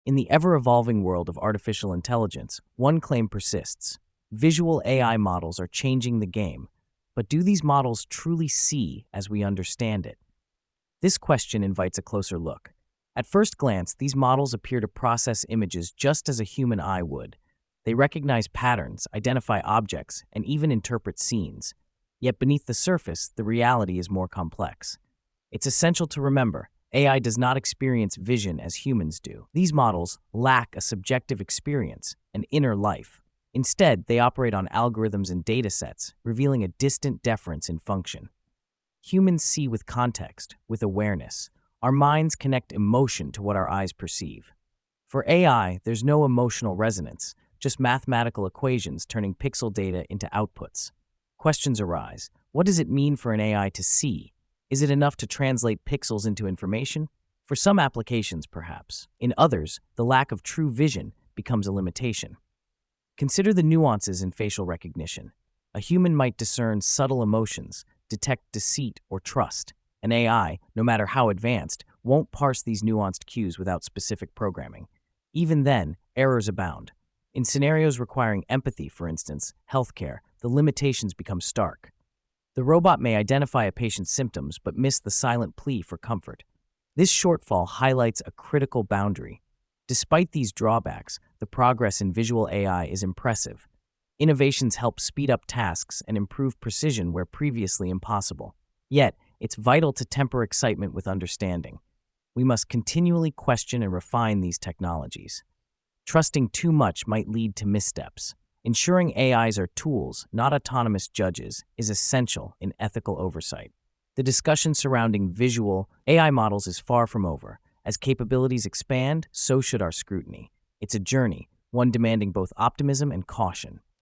In the ever-evolving world of artificial intelligence, one claim persists. Visual AI models are changing the game, but do these models truly see as we understand it? This question invites a closer look. At first glance, these models appear to process images just as a human eye would. They recognize patterns, identify objects, and even interpret scenes. Yet beneath the surface, the reality is more complex. It's essential to remember, AI does not experience vision as humans do. These models lack a subjective experience, an inner life. Instead, they operate on algorithms and datasets, revealing a distant difference in function. Humans see with context, with awareness. Our minds connect emotion to what our eyes perceive. For AI, there's no emotional resonance, just mathematical equations turning pixel data into outputs. Questions arise. What does it mean for an AI to see? Is it enough to translate pixels into information? For some applications, perhaps. In others, the lack of true vision becomes a limitation. Consider the nuances in facial recognition. A human might discern subtle emotions, detect deceit or trust. An AI, no matter how advanced, won't parse these nuanced cues without specific programming. Even then, errors abound. In scenarios requiring empathy, for instance, healthcare, the limitations become stark. The robot may identify a patient's symptoms but miss the silent plea for comfort. This shortfall highlights a critical boundary. Despite these drawbacks, the progress in visual AI is impressive. Innovations help speed up tasks and improve precision where previously impossible. Yet, it's vital to temper excitement with understanding. We must continually question and refine these technologies. Trusting too much might lead to missteps. Ensuring AIs are tools, not autonomous judges, is essential in ethical oversight. The discussion surrounding visual AI models is far from over. As capabilities expand, so should our scrutiny. It's a journey, one demanding both optimism and caution.